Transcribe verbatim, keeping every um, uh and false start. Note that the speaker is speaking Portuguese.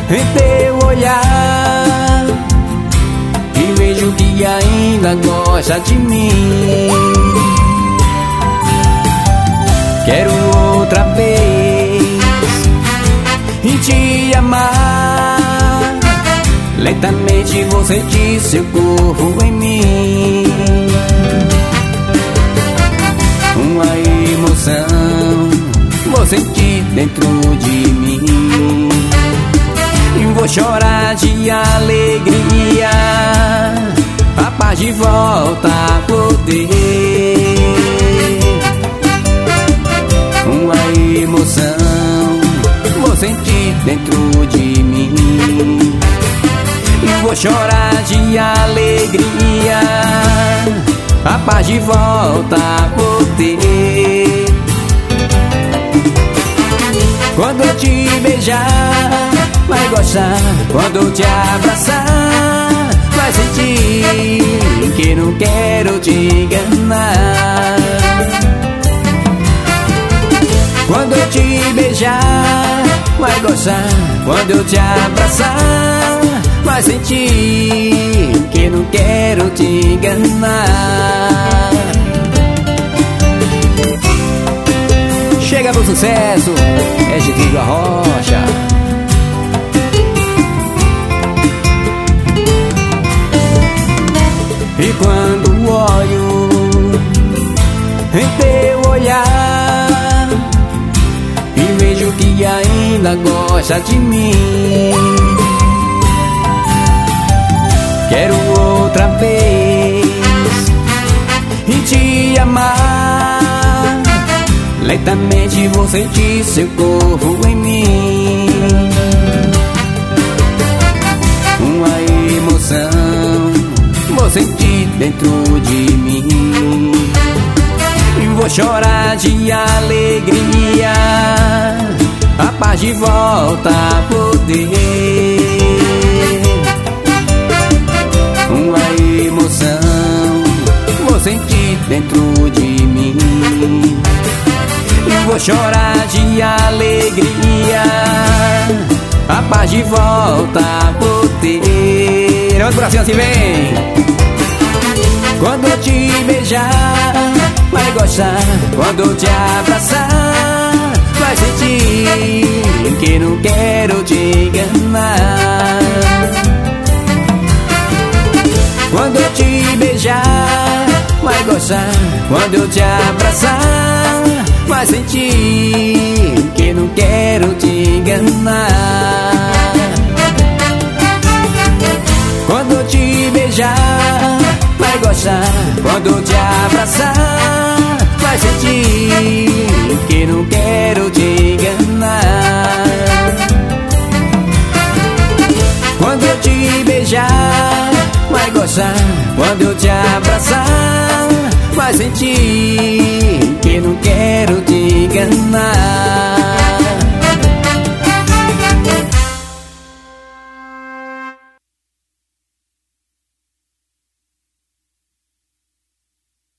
em teu olhar e vejo que ainda gosta de mim. Quero outra vez e te amar. Lentamente vou sentir seu corpo em mim. Uma emoção vou sentir dentro de mim. E vou chorar de alegria, a paz de volta a poder. Uma emoção vou sentir dentro de mim. E vou chorar de alegria, a paz de volta a poder. Quando eu te beijar, vai gostar. Quando eu te abraçar, vai sentir que não quero te enganar. Quando eu te beijar, vai gostar. Quando eu te abraçar, vai sentir que não quero te enganar. Chega pro sucesso, é de Trigo Arrocha. E quando olho em teu olhar e vejo que ainda gosta de mim, quero outra vez e te amar. Lentamente vou sentir seu corpo em mim. Uma emoção vou sentir dentro de mim. E vou chorar de alegria, a paz de volta a poder. Uma emoção vou sentir dentro de mim. E vou chorar de alegria, a paz de volta a poder. Olha o bracinho assim, vem. Quando eu te beijar, vai gostar. Quando eu te abraçar, vai sentir que não quero te enganar. Quando eu te beijar, vai gostar. Quando eu te abraçar, vai sentir que não quero te enganar. Quando eu te beijar, vai gostar. Quando eu te abraçar, vai sentir que não quero te enganar. Quando eu te beijar, vai gostar. Quando eu te abraçar, vai sentir